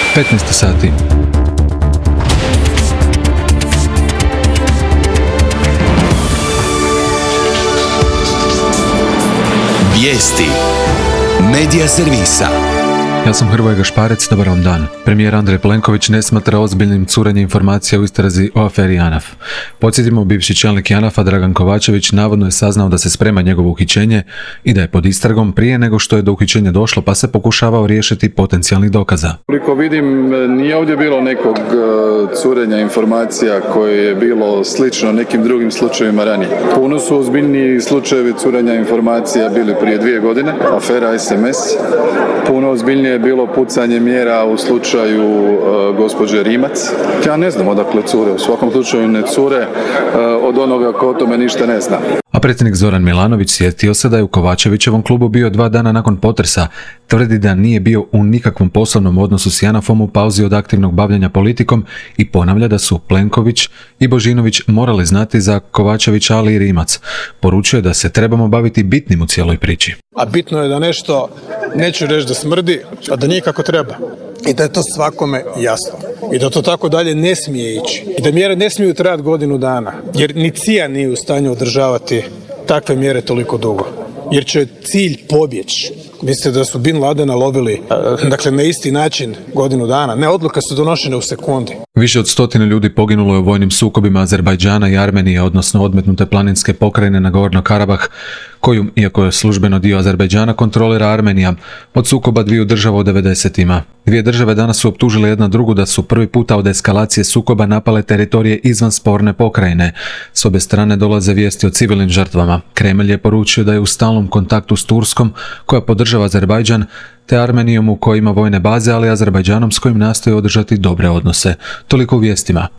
15 sati. Vijesti Medija servisa. Ja sam Hrvoje Gašparec, dobar vam dan. Premijer Andrej Plenković ne smatra ozbiljnim curenje informacija u istrazi o aferi JANAF. Podsjetimo, bivši čelnik JANAF-a Dragan Kovačević navodno je saznao da se sprema njegovo uhićenje i da je pod istragom prije nego što je do uhićenja došlo, pa se pokušavao riješiti potencijalnih dokaza. Koliko vidim, nije ovdje bilo nekog curenja informacija koje je bilo slično nekim drugim slučajevima ranije. Puno su ozbiljniji slučajevi curenja informacija bili prije 2 godine, afera SMS. Puno ozbiljnije je bilo pucanje mjera u slučaju gospođe Rimac. Ja ne znam odakle cure, u svakom slučaju ne cure od onoga ko o tome ništa ne zna. A predsjednik Zoran Milanović sjetio se da je u Kovačevićevom klubu bio 2 dana nakon potresa, tvrdi da nije bio u nikakvom poslovnom odnosu s JANAF-om u pauzi od aktivnog bavljenja politikom i ponavlja da su Plenković i Božinović morali znati za Kovačevića, ali i Rimac. Poručuje da se trebamo baviti bitnim u cijeloj priči. A bitno je da nešto, neću reći da smrdi, a da nije kako treba. I da je to svakome jasno. I da to tako dalje ne smije ići. I da mjere ne smiju trajati godinu dana. Jer ni CIA nije u stanju održavati takve mjere toliko dugo. Jer će cilj pobjeći. Mislite da su Bin Ladena lovili na isti način godinu dana? Ne, odluke su donošene u sekundi. Više od 100 ljudi poginulo je u vojnim sukobima Azerbajdžana i Armenije, odnosno odmetnute planinske pokrajine Nagorno-Karabah, koju, iako je službeno dio Azerbajdžana, kontrolira Armenija od sukoba dviju država u 90-ima. Dvije države danas su optužile jedna drugu da su prvi puta od eskalacije sukoba napale teritorije izvan sporne pokrajine. S obje strane dolaze vijesti o civilnim žrtvama. Kremlj je poručio da je u stalnom kontaktu s Turskom, koja podržava Azerbajdžan, te Armenijom u kojoj ima vojne baze, ali Azerbajdžanom s kojim nastoji održati dobre odnose. Toliko u vijestima.